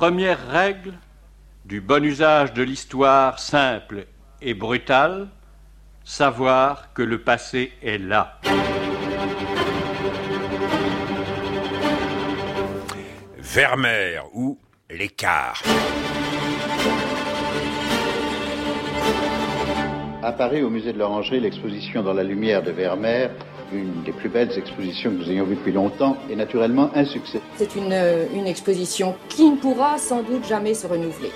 première règle du bon usage de l'histoire simple et brutale, savoir que le passé est là. Vermeer ou l'écart. Apparaît au musée de l'Orangerie l'exposition Dans la lumière de Vermeer, une des plus belles expositions que nous ayons vues depuis longtemps et naturellement un succès. C'est une exposition qui ne pourra sans doute jamais se renouveler.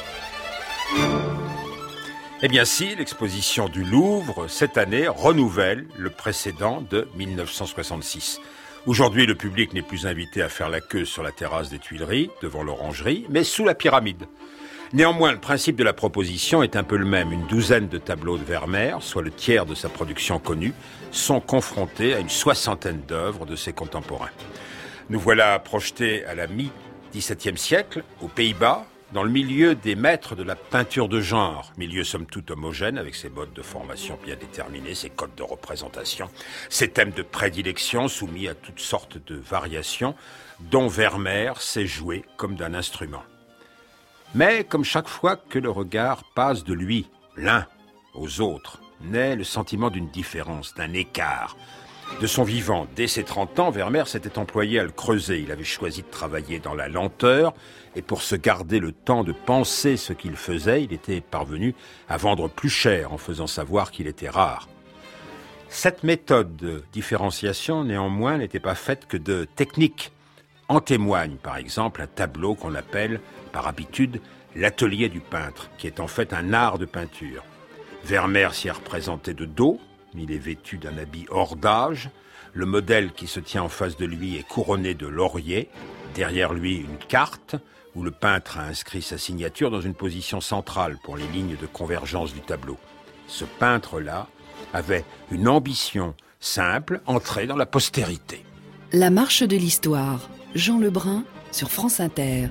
Eh bien si, l'exposition du Louvre, cette année, renouvelle le précédent de 1966. Aujourd'hui, le public n'est plus invité à faire la queue sur la terrasse des Tuileries, devant l'Orangerie, mais sous la pyramide. Néanmoins, le principe de la proposition est un peu le même. Une douzaine de tableaux de Vermeer, soit le tiers de sa production connue, sont confrontés à une soixantaine d'œuvres de ses contemporains. Nous voilà projetés à la mi-XVIIe siècle, aux Pays-Bas, dans le milieu des maîtres de la peinture de genre, milieu somme toute homogène avec ses modes de formation bien déterminés, ses codes de représentation, ses thèmes de prédilection soumis à toutes sortes de variations dont Vermeer sait jouer comme d'un instrument. Mais comme chaque fois que le regard passe de lui, l'un, aux autres, naît le sentiment d'une différence, d'un écart. De son vivant, dès ses 30 ans, Vermeer s'était employé à le creuser. Il avait choisi de travailler dans la lenteur et pour se garder le temps de penser ce qu'il faisait, il était parvenu à vendre plus cher en faisant savoir qu'il était rare. Cette méthode de différenciation, néanmoins, n'était pas faite que de techniques. En témoigne, par exemple, un tableau qu'on appelle, par habitude, l'atelier du peintre, qui est en fait un art de peinture. Vermeer s'y est représenté de dos. Il est vêtu d'un habit hors d'âge. Le modèle qui se tient en face de lui est couronné de lauriers. Derrière lui, une carte où le peintre a inscrit sa signature dans une position centrale pour les lignes de convergence du tableau. Ce peintre-là avait une ambition simple, entrer dans la postérité. La marche de l'histoire. Jean Lebrun sur France Inter.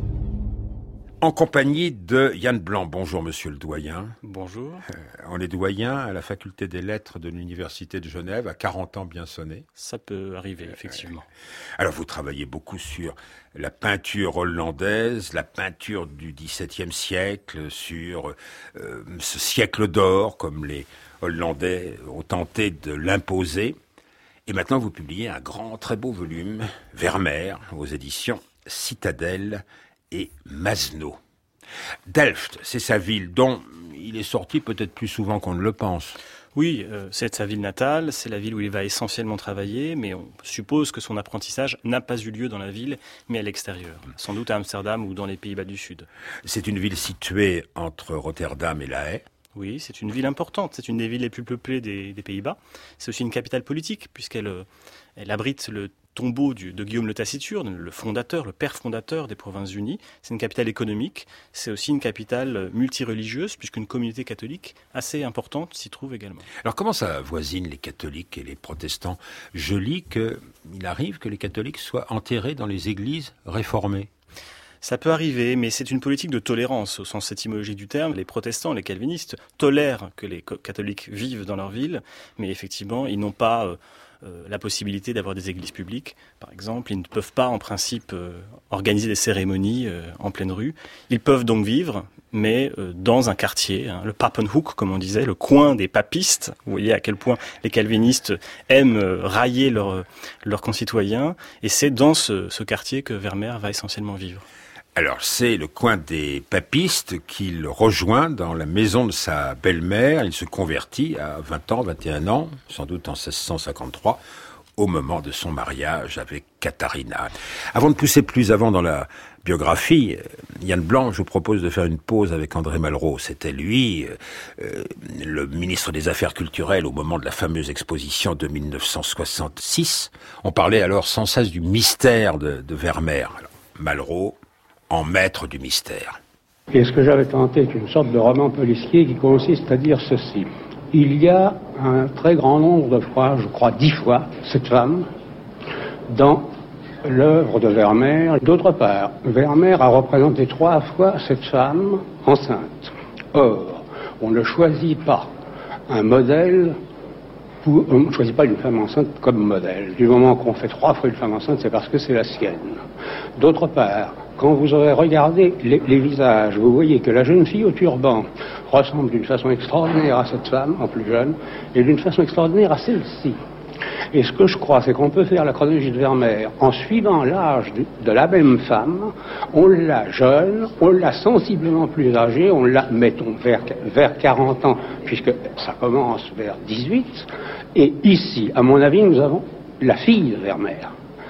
En compagnie de Yann Blanc. Bonjour, monsieur le doyen. Bonjour. On est doyen à la faculté des lettres de l'Université de Genève, à 40 ans bien sonnés. Ça peut arriver, effectivement. Alors, vous travaillez beaucoup sur la peinture hollandaise, la peinture du XVIIe siècle, sur ce siècle d'or, comme les Hollandais ont tenté de l'imposer. Et maintenant, vous publiez un grand, très beau volume, Vermeer, aux éditions Citadelle et Masno. Delft, c'est sa ville dont il est sorti peut-être plus souvent qu'on ne le pense. Oui, c'est sa ville natale, c'est la ville où il va essentiellement travailler, mais on suppose que son apprentissage n'a pas eu lieu dans la ville, mais à l'extérieur, sans doute à Amsterdam ou dans les Pays-Bas du Sud. C'est une ville située entre Rotterdam et La Haye. Oui, c'est une ville importante, c'est une des villes les plus peuplées des Pays-Bas. C'est aussi une capitale politique, puisqu'elle abrite le tombeau de Guillaume le Taciturne, le fondateur, le père fondateur des Provinces-Unies. C'est une capitale économique, c'est aussi une capitale multireligieuse, puisqu'une communauté catholique assez importante s'y trouve également. Alors comment ça voisine les catholiques et les protestants ? Je lis qu'il arrive que les catholiques soient enterrés dans les églises réformées. Ça peut arriver, mais c'est une politique de tolérance au sens étymologique du terme. Les protestants, les calvinistes tolèrent que les catholiques vivent dans leur ville, mais effectivement, ils n'ont pas la possibilité d'avoir des églises publiques, par exemple. Ils ne peuvent pas, en principe, organiser des cérémonies en pleine rue. Ils peuvent donc vivre, mais dans un quartier, le Papenhoek, comme on disait, le coin des papistes. Vous voyez à quel point les calvinistes aiment railler leurs concitoyens, et c'est dans ce quartier que Vermeer va essentiellement vivre. Alors, c'est le coin des papistes qu'il rejoint dans la maison de sa belle-mère. Il se convertit à 20 ans, 21 ans, sans doute en 1653, au moment de son mariage avec Katharina. Avant de pousser plus avant dans la biographie, Yann Blanc, je vous propose de faire une pause avec André Malraux. C'était lui, le ministre des Affaires culturelles au moment de la fameuse exposition de 1966. On parlait alors sans cesse du mystère de Vermeer. Alors, Malraux, en maître du mystère. Et ce que j'avais tenté est une sorte de roman policier qui consiste à dire ceci. Il y a un très grand nombre de fois, je crois 10 fois, cette femme dans l'œuvre de Vermeer. D'autre part, Vermeer a représenté 3 fois cette femme enceinte. Or, on ne choisit pas un modèle, on ne choisit pas une femme enceinte comme modèle. Du moment qu'on fait 3 fois une femme enceinte, c'est parce que c'est la sienne. D'autre part, quand vous aurez regardé les visages, vous voyez que la jeune fille au turban ressemble d'une façon extraordinaire à cette femme, en plus jeune, et d'une façon extraordinaire à celle-ci. Et ce que je crois, c'est qu'on peut faire la chronologie de Vermeer en suivant l'âge de la même femme. On l'a jeune, on l'a sensiblement plus âgée, on l'a, mettons, vers 40 ans, puisque ça commence vers 18. Et ici, à mon avis, nous avons la fille de Vermeer.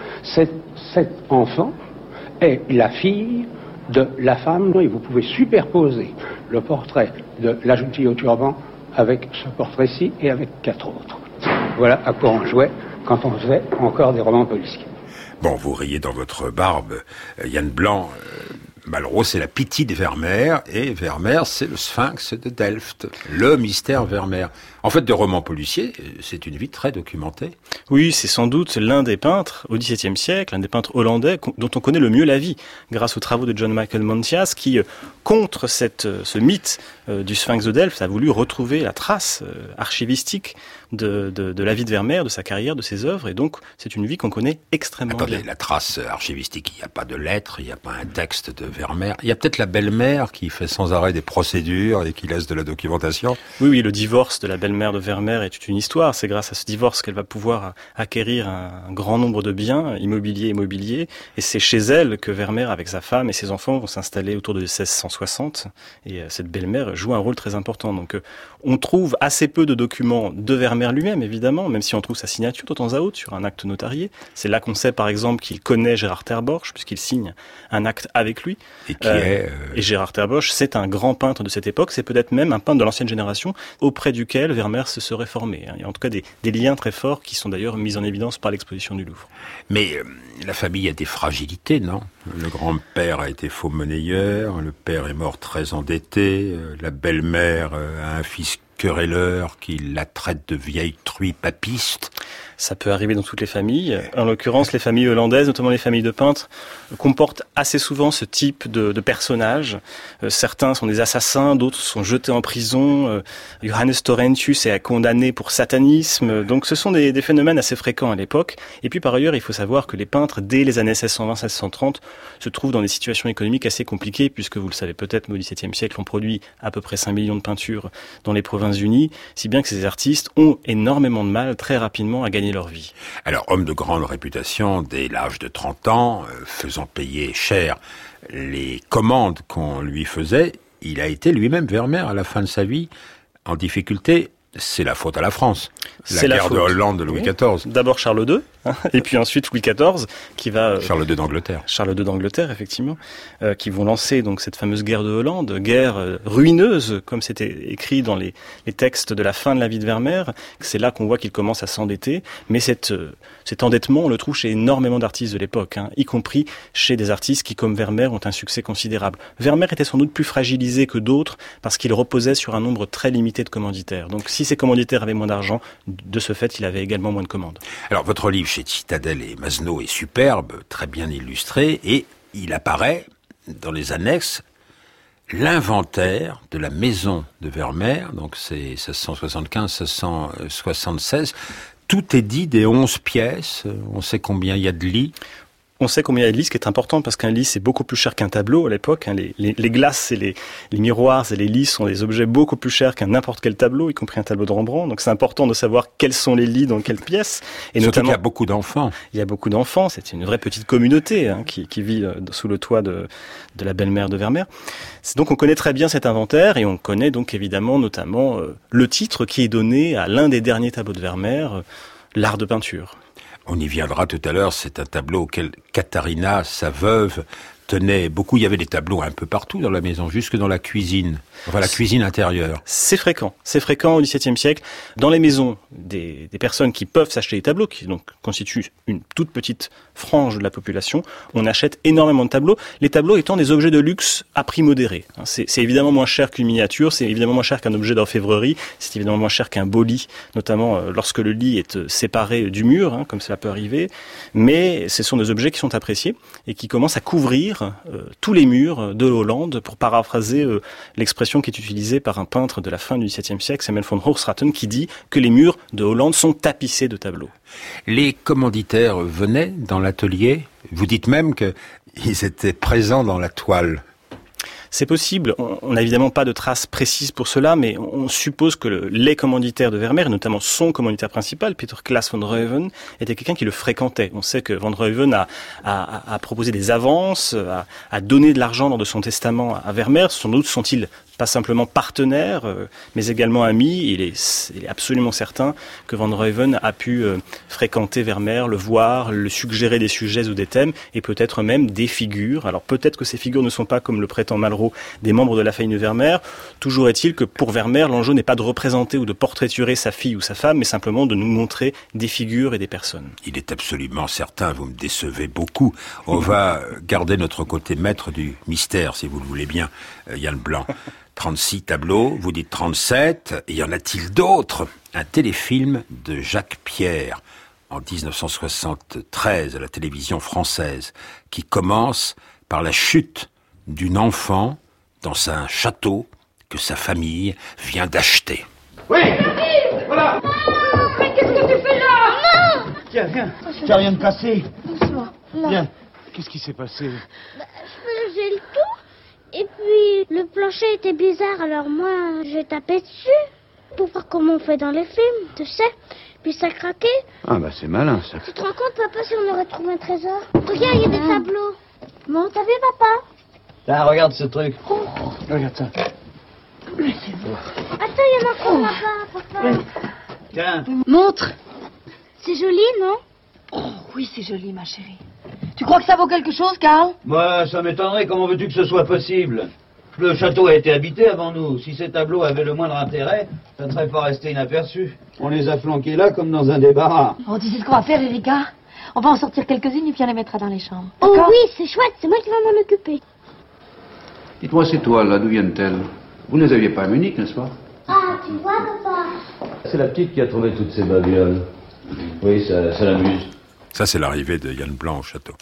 Cet enfant est la fille de la femme, et vous pouvez superposer le portrait de la jeune fille au turban avec ce portrait-ci et avec 4 autres. Voilà à quoi on jouait quand on faisait encore des romans policiers. Bon, vous riez dans votre barbe, Yann Blanc. Malraux, c'est la Pythie de Vermeer, et Vermeer, c'est le Sphinx de Delft, le mystère Vermeer. En fait, de romans policiers, c'est une vie très documentée. Oui, c'est sans doute l'un des peintres au XVIIe siècle, l'un des peintres hollandais dont on connaît le mieux la vie, grâce aux travaux de John Michael Mantias, qui, contre ce mythe du Sphinx de Delft, a voulu retrouver la trace archivistique de la vie de Vermeer, de sa carrière, de ses œuvres, et donc c'est une vie qu'on connaît extrêmement bien. Attendez, la trace archivistique, il n'y a pas de lettres, il n'y a pas un texte de Vermeer, il y a peut-être la belle-mère qui fait sans arrêt des procédures et qui laisse de la documentation. Oui, le divorce de la belle-mère de Vermeer est toute une histoire. C'est grâce à ce divorce qu'elle va pouvoir acquérir un grand nombre de biens immobiliers. Et c'est chez elle que Vermeer, avec sa femme et ses enfants, vont s'installer autour de 1660. Et cette belle-mère joue un rôle très important. Donc, on trouve assez peu de documents de Vermeer lui-même, évidemment, même si on trouve sa signature de temps à autre sur un acte notarié. C'est là qu'on sait, par exemple, qu'il connaît Gérard Ter Borch, puisqu'il signe un acte avec lui. Et Gérard Ter Borch, c'est un grand peintre de cette époque. C'est peut-être même un peintre de l'ancienne génération auprès duquel Vermeer se serait formé. Il y a en tout cas des liens très forts qui sont d'ailleurs mis en évidence par l'exposition du Louvre. Mais la famille a des fragilités, non? Le grand-père a été faux monnayeur, le père est mort très endetté, la belle-mère a un fils querelleur qui la traite de vieille truie papiste. Ça peut arriver dans toutes les familles. En l'occurrence, les familles hollandaises, notamment les familles de peintres, comportent assez souvent ce type de personnages. Certains sont des assassins, d'autres sont jetés en prison. Johannes Torrentius est condamné pour satanisme. Donc ce sont des phénomènes assez fréquents à l'époque. Et puis par ailleurs, il faut savoir que les peintres, dès les années 1620-1630, se trouvent dans des situations économiques assez compliquées, puisque vous le savez peut-être, mais au XVIIe siècle, on produit à peu près 5 millions de peintures dans les Provinces-Unies, si bien que ces artistes ont énormément de mal très rapidement à gagner leur vie. Alors, homme de grande réputation, dès l'âge de 30 ans, faisant payer cher les commandes qu'on lui faisait, il a été lui-même Vermeer à la fin de sa vie en difficulté. C'est la faute à la France. La guerre de Hollande de Louis XIV. D'abord Charles II, et puis ensuite Louis XIV, qui va... Charles II d'Angleterre. Charles II d'Angleterre, effectivement, qui vont lancer donc cette fameuse guerre de Hollande, guerre ruineuse, comme c'était écrit dans les textes de la fin de la vie de Vermeer. C'est là qu'on voit qu'il commence à s'endetter, mais cet endettement, on le trouve chez énormément d'artistes de l'époque, y compris chez des artistes qui, comme Vermeer, ont un succès considérable. Vermeer était sans doute plus fragilisé que d'autres, parce qu'il reposait sur un nombre très limité de commanditaires. Donc si ses commanditaires avaient moins d'argent, de ce fait, il avait également moins de commandes. Alors, votre livre chez Citadel et Masneau est superbe, très bien illustré, et il apparaît dans les annexes l'inventaire de la maison de Vermeer, donc c'est 1675-1676. Tout est dit des 11 pièces, on sait combien il y a de lits. On sait combien il y a de lits, ce qui est important parce qu'un lit c'est beaucoup plus cher qu'un tableau à l'époque. Les glaces et les miroirs et les lits sont des objets beaucoup plus chers qu'un n'importe quel tableau, y compris un tableau de Rembrandt. Donc c'est important de savoir quels sont les lits dans quelles pièces. Et surtout notamment, il y a beaucoup d'enfants. Il y a beaucoup d'enfants, c'est une vraie petite communauté qui vit sous le toit de la belle-mère de Vermeer. Donc on connaît très bien cet inventaire et on connaît donc évidemment notamment le titre qui est donné à l'un des derniers tableaux de Vermeer, l'art de peinture. On y viendra tout à l'heure, c'est un tableau auquel Katharina, sa veuve, tenait beaucoup. Il y avait des tableaux un peu partout dans la maison, jusque dans la cuisine. Enfin, la cuisine intérieure. C'est fréquent au XVIIe siècle. Dans les maisons des personnes qui peuvent s'acheter des tableaux, qui donc constituent une toute petite frange de la population, on achète énormément de tableaux. Les tableaux étant des objets de luxe à prix modéré. C'est évidemment moins cher qu'une miniature, c'est évidemment moins cher qu'un objet d'orfèvrerie, c'est évidemment moins cher qu'un beau lit, notamment lorsque le lit est séparé du mur, comme cela peut arriver. Mais ce sont des objets qui sont appréciés et qui commencent à couvrir tous les murs de Hollande, pour paraphraser l'expression qui est utilisée par un peintre de la fin du XVIIe siècle, Samuel von Hoogstraten, qui dit que les murs de Hollande sont tapissés de tableaux. Les commanditaires venaient dans l'atelier. Vous dites même qu'il ils étaient présents dans la toile. C'est possible. On n'a évidemment pas de traces précises pour cela, mais on suppose que les commanditaires de Vermeer, et notamment son commanditaire principal, Peter Claes van Reuven, était quelqu'un qui le fréquentait. On sait que van Reuven a proposé des avances, a donné de l'argent lors de son testament à Vermeer. Sans doute sont-ils pas simplement partenaires, mais également amis. Il est absolument certain que van Reuven a pu fréquenter Vermeer, le voir, le suggérer des sujets ou des thèmes, et peut-être même des figures. Alors peut-être que ces figures ne sont pas, comme le prétend Malraux, des membres de la famille de Vermeer. Toujours est-il que pour Vermeer, l'enjeu n'est pas de représenter ou de portraiturer sa fille ou sa femme, mais simplement de nous montrer des figures et des personnes. Il est absolument certain, vous me décevez beaucoup. On va garder notre côté maître du mystère, si vous le voulez bien, Yann Blanc. 36 tableaux, vous dites 37, et y en a-t-il d'autres? Un téléfilm de Jacques Pierre, en 1973, à la télévision française, qui commence par la chute d'une enfant dans un château que sa famille vient d'acheter. Oui, voilà. Mais qu'est-ce que tu fais là? Non. Tiens, viens, tu n'as rien de cassé. Doucement, là. Viens. Qu'est-ce qui s'est passé? Je faisais le tour, et puis le plancher était bizarre, alors moi, j'ai tapé dessus, pour voir comment on fait dans les films, tu sais. Puis ça craquait. Ah bah c'est malin ça. Tu te rends compte, papa, si on aurait trouvé un trésor? Regarde, il y a des tableaux. Bon, t'as vu, papa? Tiens, regarde ce truc. Oh. Regarde ça. Attends, il y en a encore là-bas, papa. Tiens. Montre. C'est joli, non? Oh, oui, c'est joli, ma chérie. Tu crois que ça vaut quelque chose, Karl? Moi, ça m'étonnerait. Comment veux-tu que ce soit possible? Le château a été habité avant nous. Si ces tableaux avaient le moindre intérêt, ça ne serait pas resté inaperçu. On les a flanqués là comme dans un débarras. Oh, tu sais ce qu'on va faire, Erika? On va en sortir quelques-unes et puis on les mettra dans les chambres. Oh oui, c'est chouette. C'est moi qui vais m'en occuper. Dites-moi ces toiles là, d'où viennent-elles? Vous ne les aviez pas à Munich, n'est-ce pas? Ah, tu vois, papa? C'est la petite qui a trouvé toutes ces babioles. Oui, ça l'amuse. Ça, c'est l'arrivée de Yann Blanc au château.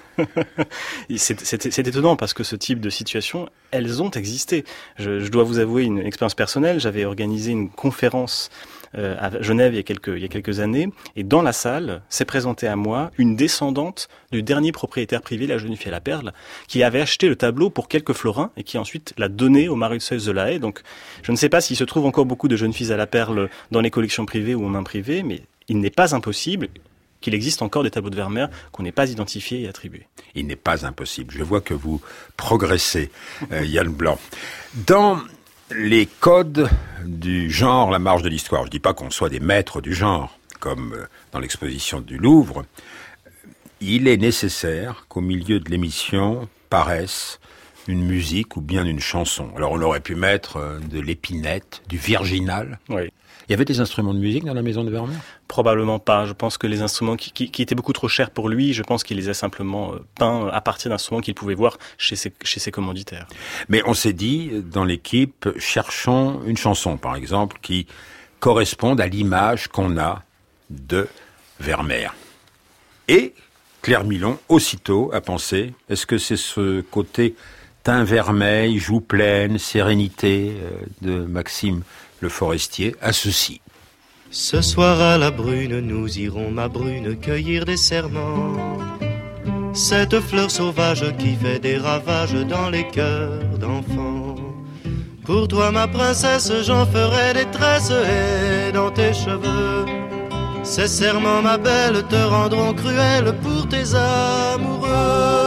C'est étonnant parce que ce type de situation, elles ont existé. Je dois vous avouer une expérience personnelle. J'avais organisé une conférence à Genève il y a quelques années, et dans la salle s'est présentée à moi une descendante du dernier propriétaire privé, la jeune fille à la perle, qui avait acheté le tableau pour quelques florins et qui ensuite l'a donné au Mauritshuis de La Haye. Donc je ne sais pas s'il se trouve encore beaucoup de jeunes filles à la perle dans les collections privées ou aux mains privées, mais il n'est pas impossible qu'il existe encore des tableaux de Vermeer qu'on n'ait pas identifiés et attribués. Il n'est pas impossible. Je vois que vous progressez, Yann Blanc. Dans les codes du genre, la marche de l'histoire, je ne dis pas qu'on soit des maîtres du genre, comme dans l'exposition du Louvre, il est nécessaire qu'au milieu de l'émission paraisse une musique ou bien une chanson. Alors on aurait pu mettre de l'épinette, du virginal. Oui. Il y avait des instruments de musique dans la maison de Vermeer? Probablement pas. Je pense que les instruments qui étaient beaucoup trop chers pour lui, je pense qu'il les a simplement peints à partir d'instruments qu'il pouvait voir chez ses commanditaires. Mais on s'est dit, dans l'équipe, cherchons une chanson, par exemple, qui corresponde à l'image qu'on a de Vermeer. Et Claire Milon, aussitôt, a pensé, est-ce que c'est ce côté teint vermeil, joue pleine, sérénité de Maxime Le Forestier à ceci. Ce soir à la brune, nous irons, ma brune, cueillir des serments. Cette fleur sauvage qui fait des ravages dans les cœurs d'enfants. Pour toi, ma princesse, j'en ferai des tresses et dans tes cheveux. Ces serments, ma belle, te rendront cruelle pour tes amoureux.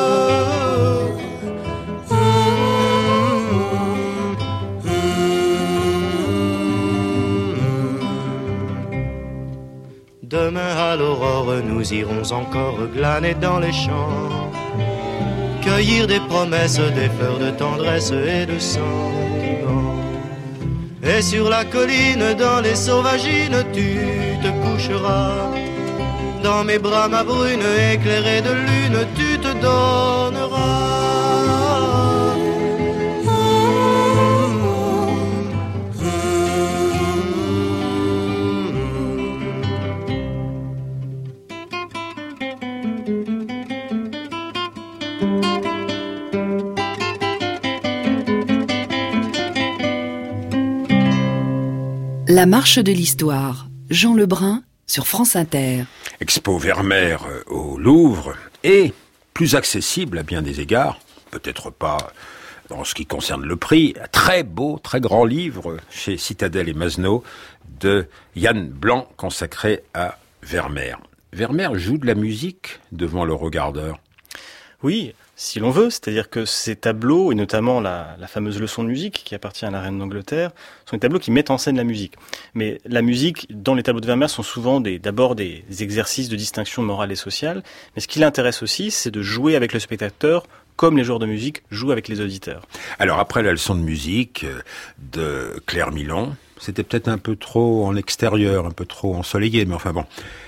Demain à l'aurore, nous irons encore glaner dans les champs, cueillir des promesses, des fleurs de tendresse et de sentiment. Et sur la colline, dans les sauvagines, tu te coucheras. Dans mes bras, ma brune, éclairée de lune, tu te donneras. La marche de l'histoire, Jean Lebrun sur France Inter. Expo Vermeer au Louvre et plus accessible à bien des égards, peut-être pas en ce qui concerne le prix, un très beau, très grand livre chez Citadel et Masneau de Yann Blanc consacré à Vermeer. Vermeer joue de la musique devant le regardeur. Oui, si l'on veut, c'est-à-dire que ces tableaux, et notamment la fameuse leçon de musique qui appartient à la reine d'Angleterre, sont des tableaux qui mettent en scène la musique. Mais la musique, dans les tableaux de Vermeer, sont souvent d'abord des exercices de distinction morale et sociale, mais ce qui l'intéresse aussi, c'est de jouer avec le spectateur comme les joueurs de musique jouent avec les auditeurs. Alors après la leçon de musique de Claire Milon, c'était peut-être un peu trop en extérieur, un peu trop ensoleillé, mais enfin bon.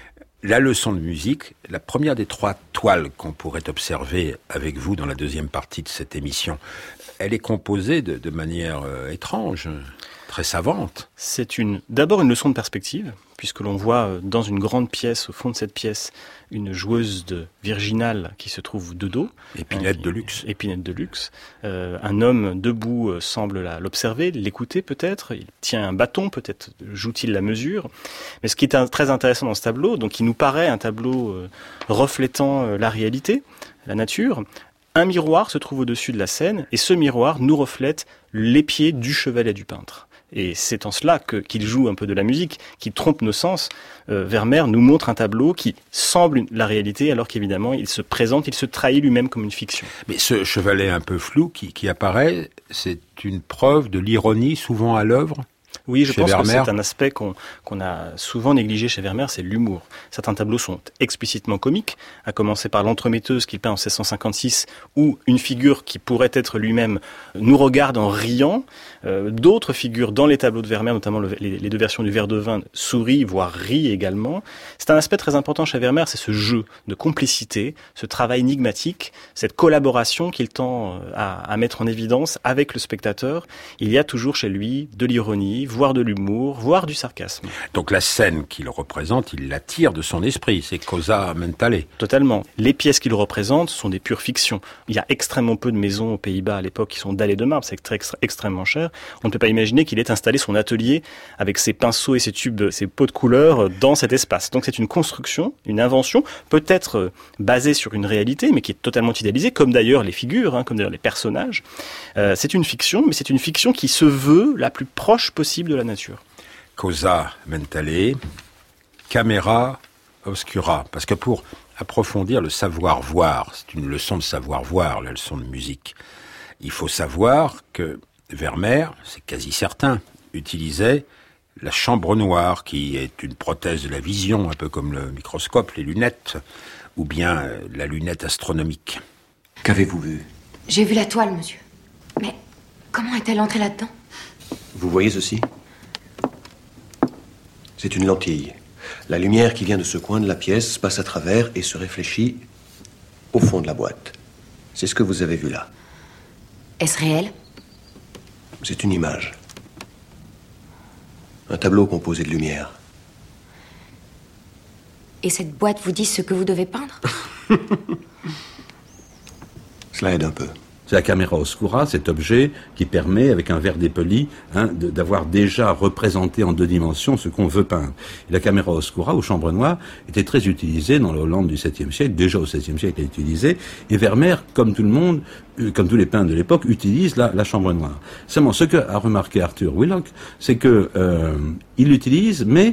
La leçon de musique, la première des 3 toiles qu'on pourrait observer avec vous dans la deuxième partie de cette émission, elle est composée de manière étrange, très savante. C'est d'abord une leçon de perspective, puisque l'on voit dans une grande pièce, au fond de cette pièce, une joueuse de virginale qui se trouve de dos. Épinette de luxe. Épinette de luxe. Un homme debout semble l'observer, l'écouter peut-être. Il tient un bâton, peut-être joue-t-il la mesure. Mais ce qui est très intéressant dans ce tableau, donc il nous paraît un tableau reflétant la réalité, la nature. Un miroir se trouve au-dessus de la scène, et ce miroir nous reflète les pieds du chevalet du peintre. Et c'est en cela qu'il joue un peu de la musique, qui trompe nos sens. Vermeer nous montre un tableau qui semble la réalité, alors qu'évidemment, il se présente, il se trahit lui-même comme une fiction. Mais ce chevalet un peu flou qui apparaît, c'est une preuve de l'ironie souvent à l'œuvre. Oui, je pense que c'est un aspect qu'on a souvent négligé chez Vermeer, c'est l'humour. Certains tableaux sont explicitement comiques, à commencer par l'entremetteuse qu'il peint en 1656, où une figure qui pourrait être lui-même nous regarde en riant. D'autres figures dans les tableaux de Vermeer, notamment les 2 versions du verre de vin, sourient, voire rient également. C'est un aspect très important chez Vermeer, c'est ce jeu de complicité, ce travail énigmatique, cette collaboration qu'il tend à mettre en évidence avec le spectateur. Il y a toujours chez lui de l'ironie, voire de l'humour, voire du sarcasme. Donc la scène qu'il représente, il la tire de son esprit, c'est cosa mentale. Totalement. Les pièces qu'il représente sont des pures fictions. Il y a extrêmement peu de maisons aux Pays-Bas à l'époque qui sont dallées de marbre, c'est extrêmement cher. On ne peut pas imaginer qu'il ait installé son atelier avec ses pinceaux et ses tubes, ses pots de couleurs dans cet espace. Donc c'est une construction, une invention, peut-être basée sur une réalité, mais qui est totalement idéalisée, comme d'ailleurs les figures, comme d'ailleurs les personnages. C'est une fiction, mais c'est une fiction qui se veut la plus proche possible de la nature. Cosa mentale, camera obscura. Parce que pour approfondir le savoir-voir, c'est une leçon de savoir-voir, la leçon de musique. Il faut savoir que Vermeer, c'est quasi certain, utilisait la chambre noire, qui est une prothèse de la vision, un peu comme le microscope, les lunettes, ou bien la lunette astronomique. Qu'avez-vous vu? J'ai vu la toile, monsieur. Mais comment est-elle entrée là-dedans? Vous voyez ceci? C'est une lentille. La lumière qui vient de ce coin de la pièce passe à travers et se réfléchit au fond de la boîte. C'est ce que vous avez vu là. Est-ce réel? C'est une image. Un tableau composé de lumière. Et cette boîte vous dit ce que vous devez peindre? Cela aide un peu. C'est la camera oscura, cet objet qui permet, avec un verre dépoli, d'avoir déjà représenté en 2 dimensions ce qu'on veut peindre. Et la camera oscura, ou chambre noire, était très utilisée dans la Hollande du XVIIe siècle, déjà au XVIe siècle elle est utilisée, et Vermeer, comme tout le monde, comme tous les peintres de l'époque, utilise la chambre noire. Seulement, ce qu'a remarqué Arthur Willock, c'est que il l'utilise, mais,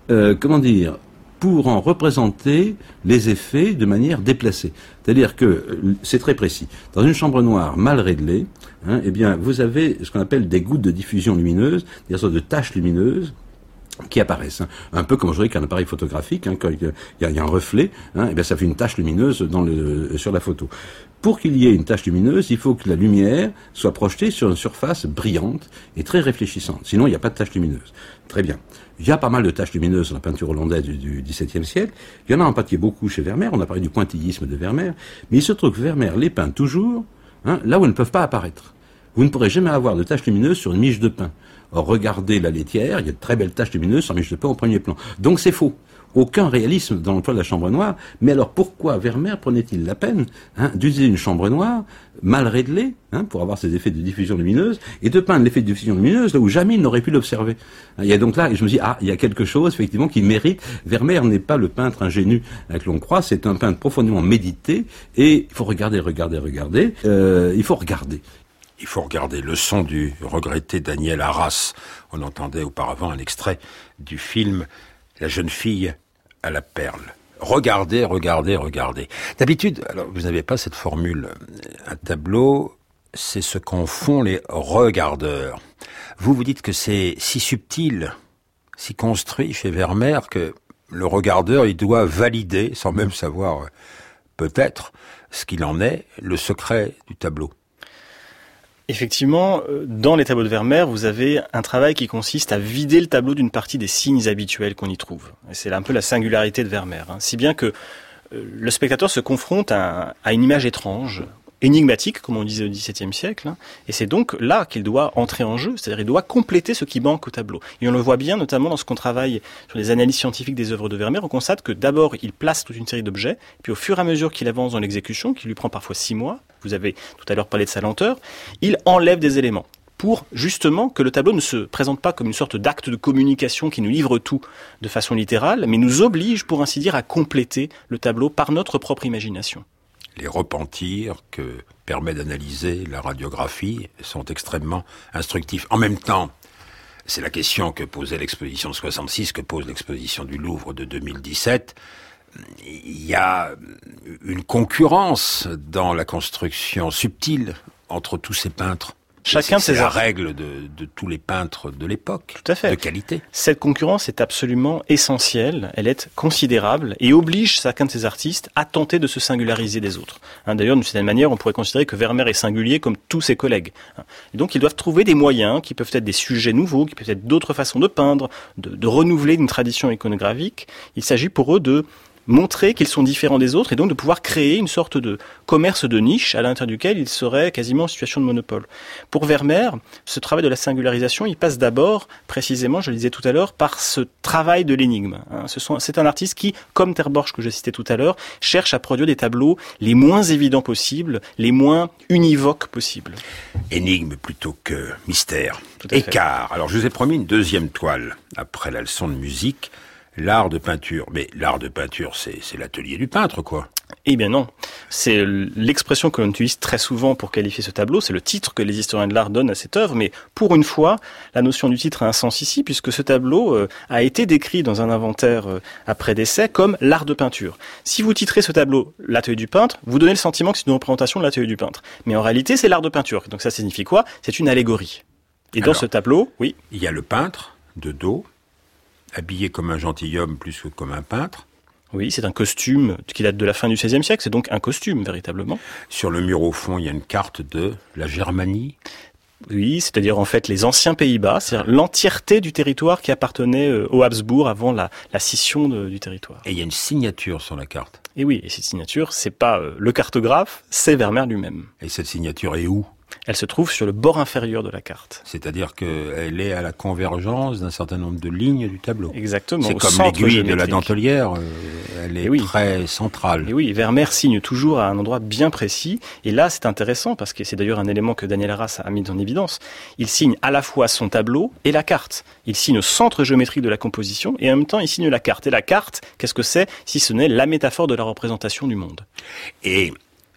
pour en représenter les effets de manière déplacée. C'est-à-dire que c'est très précis. Dans une chambre noire mal réglée, eh bien, vous avez ce qu'on appelle des gouttes de diffusion lumineuse, des sortes de taches lumineuses qui apparaissent. Un peu comme je dirais qu'un appareil photographique, quand il y a un reflet, eh bien, ça fait une tache lumineuse sur la photo. Pour qu'il y ait une tache lumineuse, il faut que la lumière soit projetée sur une surface brillante et très réfléchissante. Sinon, il n'y a pas de tache lumineuse. Très bien. Il y a pas mal de taches lumineuses dans la peinture hollandaise du XVIIe siècle. Il y en a en pâtier beaucoup chez Vermeer. On a parlé du pointillisme de Vermeer. Mais il se trouve que Vermeer les peint toujours là où elles ne peuvent pas apparaître. Vous ne pourrez jamais avoir de taches lumineuses sur une miche de pain. Or, regardez la laitière, il y a de très belles taches lumineuses sur la miche de pain au premier plan. Donc c'est faux. aucun réalisme dans l'emploi de la chambre noire. Mais alors pourquoi Vermeer prenait-il la peine d'utiliser une chambre noire mal réglée, pour avoir ces effets de diffusion lumineuse, et de peindre l'effet de diffusion lumineuse là où jamais il n'aurait pu l'observer. Il y a donc là, et je me dis, il y a quelque chose effectivement qui mérite. Vermeer n'est pas le peintre ingénu que l'on croit, c'est un peintre profondément médité, et il faut regarder. Il faut regarder. Il faut regarder le son du regretté Daniel Arras. On entendait auparavant un extrait du film La jeune fille à la perle. Regardez. D'habitude, alors vous n'avez pas cette formule. Un tableau, c'est ce qu'en font les regardeurs. Vous dites que c'est si subtil, si construit chez Vermeer que le regardeur, il doit valider, sans même savoir peut-être ce qu'il en est, le secret du tableau. Effectivement, dans les tableaux de Vermeer, vous avez un travail qui consiste à vider le tableau d'une partie des signes habituels qu'on y trouve. Et c'est un peu la singularité de Vermeer. Si bien que le spectateur se confronte à une image étrange, énigmatique, comme on disait au XVIIe siècle, et c'est donc là qu'il doit entrer en jeu, c'est-à-dire il doit compléter ce qui manque au tableau. Et on le voit bien, notamment lorsqu'on travaille sur les analyses scientifiques des œuvres de Vermeer, on constate que d'abord il place toute une série d'objets, puis au fur et à mesure qu'il avance dans l'exécution, qui lui prend parfois 6 mois, vous avez tout à l'heure parlé de sa lenteur, il enlève des éléments pour justement que le tableau ne se présente pas comme une sorte d'acte de communication qui nous livre tout de façon littérale, mais nous oblige, pour ainsi dire, à compléter le tableau par notre propre imagination. Les repentirs que permet d'analyser la radiographie sont extrêmement instructifs. En même temps, c'est la question que posait l'exposition de 66, que pose l'exposition du Louvre de 2017. Il y a une concurrence dans la construction subtile entre tous ces peintres. C'est la règle de tous les peintres de l'époque, tout à fait, de qualité. Cette concurrence est absolument essentielle, elle est considérable et oblige chacun de ces artistes à tenter de se singulariser des autres. D'ailleurs, d'une certaine manière, on pourrait considérer que Vermeer est singulier comme tous ses collègues. Et donc, ils doivent trouver des moyens qui peuvent être des sujets nouveaux, qui peuvent être d'autres façons de peindre, de renouveler une tradition iconographique. Il s'agit pour eux de montrer qu'ils sont différents des autres et donc de pouvoir créer une sorte de commerce de niche à l'intérieur duquel ils seraient quasiment en situation de monopole. Pour Vermeer, ce travail de la singularisation, il passe d'abord, précisément, je le disais tout à l'heure, par ce travail de l'énigme. C'est un artiste qui, comme Ter Borch que je citais tout à l'heure, cherche à produire des tableaux les moins évidents possibles, les moins univoques possibles. Énigme plutôt que mystère. Écart. Alors je vous ai promis une deuxième toile après la leçon de musique. L'art de peinture. Mais l'art de peinture, c'est l'atelier du peintre, quoi. Eh bien non. C'est l'expression que l'on utilise très souvent pour qualifier ce tableau. C'est le titre que les historiens de l'art donnent à cette œuvre. Mais pour une fois, la notion du titre a un sens ici, puisque ce tableau a été décrit dans un inventaire après décès comme l'art de peinture. Si vous titrez ce tableau l'atelier du peintre, vous donnez le sentiment que c'est une représentation de l'atelier du peintre. Mais en réalité, c'est l'art de peinture. Donc ça signifie quoi ? C'est une allégorie. Et dans ce tableau, oui. Il y a le peintre, de dos, habillé comme un gentilhomme plus que comme un peintre. Oui, c'est un costume qui date de la fin du XVIe siècle, c'est donc un costume, véritablement. Sur le mur, au fond, il y a une carte de la Germanie. Oui, c'est-à-dire en fait les anciens Pays-Bas, c'est-à-dire l'entièreté du territoire qui appartenait aux Habsbourg avant la scission du territoire. Et il y a une signature sur la carte. Et oui, et cette signature, c'est pas le cartographe, c'est Vermeer lui-même. Et cette signature est où ? Elle se trouve sur le bord inférieur de la carte. C'est-à-dire qu'elle est à la convergence d'un certain nombre de lignes du tableau. Exactement. C'est comme l'aiguille de la dentelière, elle est très centrale. Et oui, Vermeer signe toujours à un endroit bien précis. Et là, c'est intéressant, parce que c'est d'ailleurs un élément que Daniel Arras a mis en évidence. Il signe à la fois son tableau et la carte. Il signe le centre géométrique de la composition, et en même temps, il signe la carte. Et la carte, qu'est-ce que c'est, si ce n'est la métaphore de la représentation du monde ? Et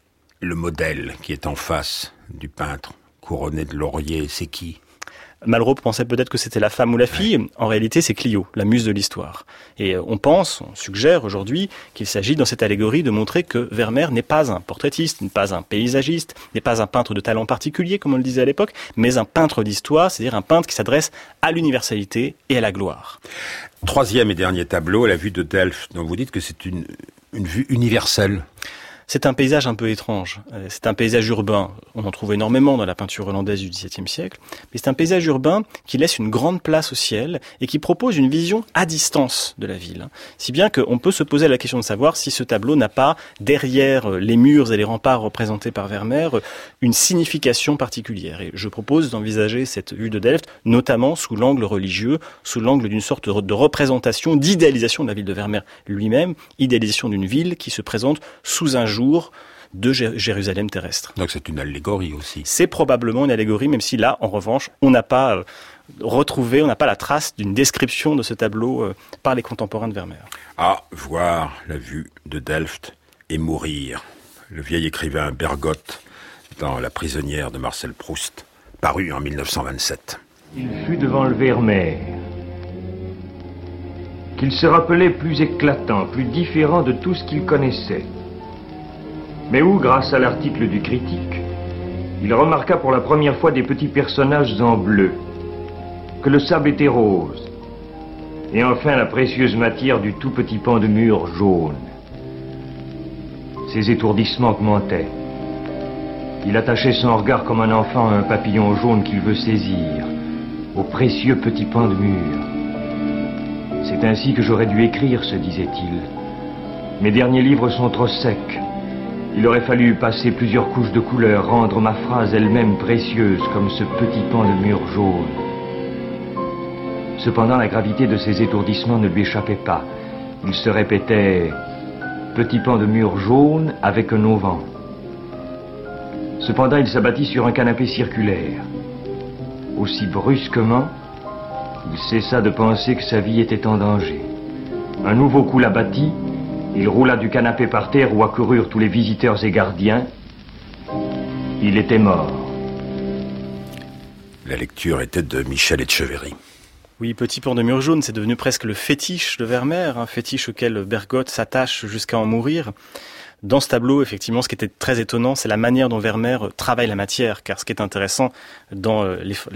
le modèle qui est en face du peintre, couronné de laurier, c'est qui ? Malraux pensait peut-être que c'était la femme ou la fille. Ouais. En réalité, c'est Clio, la muse de l'histoire. Et on suggère aujourd'hui qu'il s'agit dans cette allégorie de montrer que Vermeer n'est pas un portraitiste, n'est pas un paysagiste, n'est pas un peintre de talent particulier, comme on le disait à l'époque, mais un peintre d'histoire, c'est-à-dire un peintre qui s'adresse à l'universalité et à la gloire. Troisième et dernier tableau, la vue de Delphes, dont vous dites que c'est une vue universelle. c'est un paysage un peu étrange. C'est un paysage urbain. On en trouve énormément dans la peinture hollandaise du XVIIe siècle. Mais c'est un paysage urbain qui laisse une grande place au ciel et qui propose une vision à distance de la ville. Si bien qu'on peut se poser la question de savoir si ce tableau n'a pas, derrière les murs et les remparts représentés par Vermeer, une signification particulière. Et je propose d'envisager cette vue de Delft, notamment sous l'angle religieux, sous l'angle d'une sorte de représentation, d'idéalisation de la ville de Vermeer lui-même, idéalisation d'une ville qui se présente sous un jour de Jérusalem terrestre. Donc c'est une allégorie aussi. C'est probablement une allégorie, même si là, en revanche, on n'a pas on n'a pas la trace d'une description de ce tableau par les contemporains de Vermeer. À voir la vue de Delft et mourir. Le vieil écrivain Bergotte dans La prisonnière de Marcel Proust, paru en 1927. Il fut devant le Vermeer, qu'il se rappelait plus éclatant, plus différent de tout ce qu'il connaissait. Mais où, grâce à l'article du critique, il remarqua pour la première fois des petits personnages en bleu, que le sable était rose, et enfin la précieuse matière du tout petit pan de mur jaune. Ses étourdissements augmentaient. Il attachait son regard comme un enfant à un papillon jaune qu'il veut saisir, au précieux petit pan de mur. C'est ainsi que j'aurais dû écrire, se disait-il. Mes derniers livres sont trop secs. Il aurait fallu passer plusieurs couches de couleurs, rendre ma phrase elle-même précieuse comme ce petit pan de mur jaune. Cependant, la gravité de ses étourdissements ne lui échappait pas. Il se répétait « petit pan de mur jaune avec un auvent ». Cependant, il s'abattit sur un canapé circulaire. Aussi brusquement, il cessa de penser que sa vie était en danger. Un nouveau coup l'abattit. Il roula du canapé par terre où accoururent tous les visiteurs et gardiens. Il était mort. La lecture était de Michel Etcheverry. Oui, Petit pan de mur jaune, c'est devenu presque le fétiche de Vermeer, un fétiche auquel Bergotte s'attache jusqu'à en mourir. Dans ce tableau, effectivement, ce qui était très étonnant, c'est la manière dont Vermeer travaille la matière, car ce qui est intéressant dans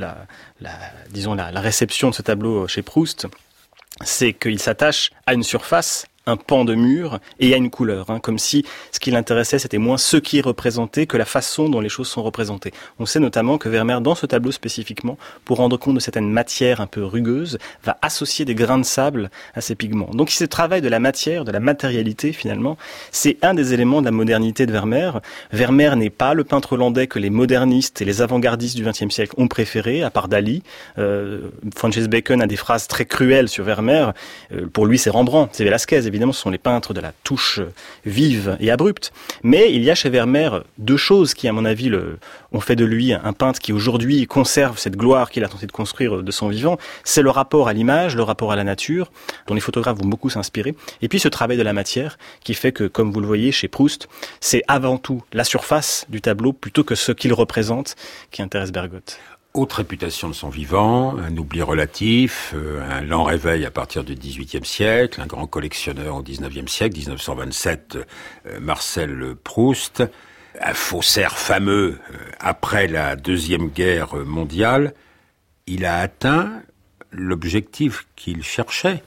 la réception de ce tableau chez Proust, c'est qu'il s'attache à une surface, un pan de mur, et à une couleur, comme si ce qui l'intéressait, c'était moins ce qui est représenté que la façon dont les choses sont représentées. On sait notamment que Vermeer, dans ce tableau spécifiquement, pour rendre compte de certaines matières un peu rugueuses, va associer des grains de sable à ces pigments. Donc ce travail de la matière, de la matérialité finalement, c'est un des éléments de la modernité de Vermeer. Vermeer n'est pas le peintre hollandais que les modernistes et les avant-gardistes du XXe siècle ont préféré, à part Dali. Francis Bacon a des phrases très cruelles sur Vermeer. Pour lui, c'est Rembrandt, c'est Velázquez, évidemment, ce sont les peintres de la touche vive et abrupte. Mais il y a chez Vermeer deux choses qui, à mon avis, ont fait de lui un peintre qui, aujourd'hui, conserve cette gloire qu'il a tenté de construire de son vivant. C'est le rapport à l'image, le rapport à la nature, dont les photographes vont beaucoup s'inspirer. Et puis ce travail de la matière, qui fait que, comme vous le voyez chez Proust, c'est avant tout la surface du tableau, plutôt que ce qu'il représente, qui intéresse Bergotte. Haute réputation de son vivant, un oubli relatif, un lent réveil à partir du XVIIIe siècle, un grand collectionneur au XIXe siècle, 1927, Marcel Proust, un faussaire fameux après la Deuxième Guerre mondiale. Il a atteint l'objectif qu'il cherchait,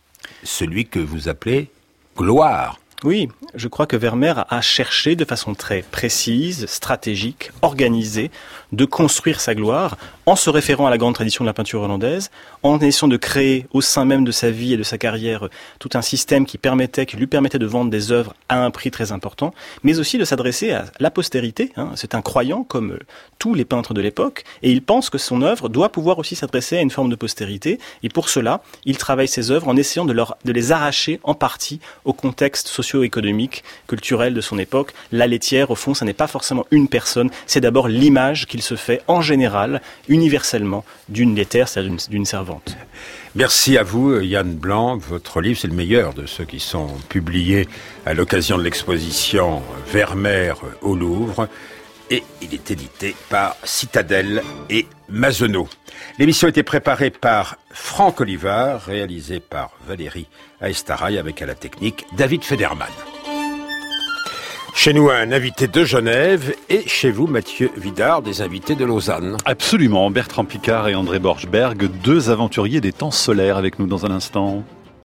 celui que vous appelez gloire. Oui, je crois que Vermeer a cherché de façon très précise, stratégique, organisée, de construire sa gloire en se référant à la grande tradition de la peinture hollandaise, en essayant de créer au sein même de sa vie et de sa carrière tout un système qui lui permettait de vendre des œuvres à un prix très important, mais aussi de s'adresser à la postérité. C'est un croyant comme tous les peintres de l'époque, et il pense que son œuvre doit pouvoir aussi s'adresser à une forme de postérité, et pour cela, il travaille ses œuvres en essayant de les arracher en partie au contexte socio-économique, culturel de son époque. La laitière, au fond, ça n'est pas forcément une personne, c'est d'abord l'image qu'il se fait en général, universellement, d'une laitière, c'est-à-dire d'une servante. Merci à vous, Yann Blanc. Votre livre, c'est le meilleur de ceux qui sont publiés à l'occasion de l'exposition Vermeer au Louvre. Et il est édité par Citadel et Mazenot. L'émission a été préparée par Franck Olivard, réalisée par Valérie Aestaraï, avec à la technique David Federman. Chez nous, un invité de Genève et chez vous, Mathieu Vidard, des invités de Lausanne. Absolument, Bertrand Piccard et André Borschberg, deux aventuriers des temps solaires avec nous dans un instant.